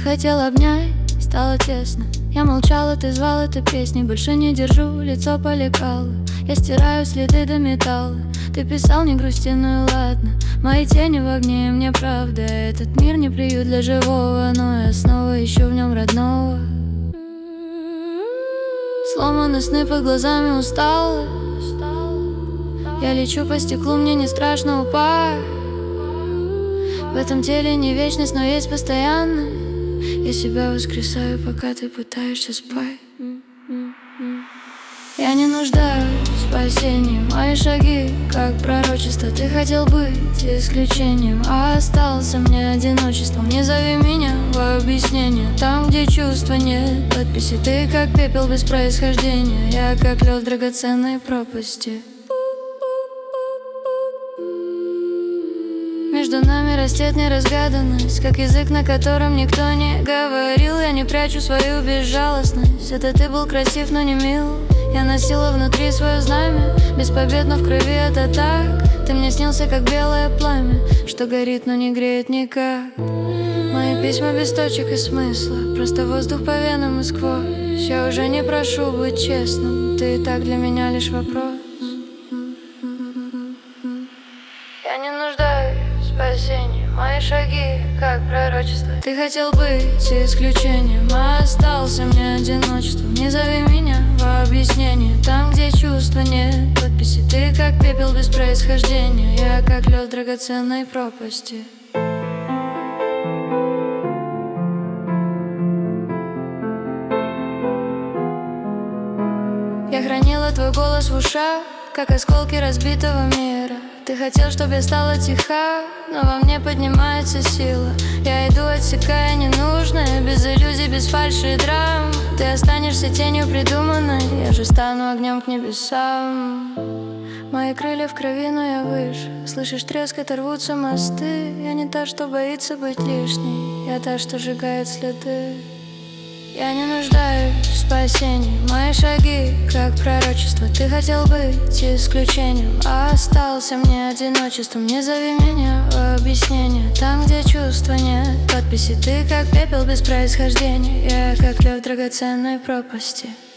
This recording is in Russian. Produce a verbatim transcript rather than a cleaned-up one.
хотел обнять, стало тесно. Я молчала, ты звал это песней. Больше не держу, лицо полекало. Я стираю следы до металла. Ты писал, не грусти, ну и ладно. Мои тени в огне, мне правда. Этот мир не приют для живого, но я снова ищу в нем родного. Сломаны сны под глазами, устала. Я лечу по стеклу, мне не страшно упасть. В этом теле не вечность, но есть постоянно. Я себя воскресаю, пока ты пытаешься спать. Я не нуждаюсь в спасении. Мои шаги, как пророчество. Ты хотел быть исключением, а остался мне одиночеством. Не зови меня в объяснение. Там, где чувства нет подписи. Ты как пепел без происхождения. Я как лед в драгоценной пропасти. Между нами растет неразгаданность, как язык, на котором никто не говорил. Я не прячу свою безжалостность. Это ты был красив, но не мил. Я носила внутри свое знамя, беспобедно в крови это так. Ты мне снился, как белое пламя, что горит, но не греет никак. Мои письма без точек и смысла, просто воздух по венам и сквозь. Я уже не прошу быть честным, ты и так для меня лишь вопрос. Я не нуждаюсь в спасении. Мои шаги, как пророчество. Ты хотел быть исключением, а остался мне одиночеством. Не зови меня в объяснение. Там, где чувства нет подписи. Ты как пепел без происхождения. Я как лед в драгоценной пропасти. Я хранила твой голос в ушах, как осколки разбитого мира. Ты хотел, чтобы я стала тиха, но во мне поднимается сила. Я иду, отсекая ненужное, без иллюзий, без фальши и драм. Ты останешься тенью придуманной, я же стану огнем к небесам. Мои крылья в крови, но я выше. Слышишь треск, это рвутся мосты. Я не та, что боится быть лишней, я та, что сжигает следы. Я не нуждаюсь в спасении. Мои шаги, как пророчество. Ты хотел быть исключением, а остался мне одиночеством. Не зови меня в объяснение. Там, где чувства нет подписи. Ты как пепел без происхождения. Я как лед в драгоценной пропасти.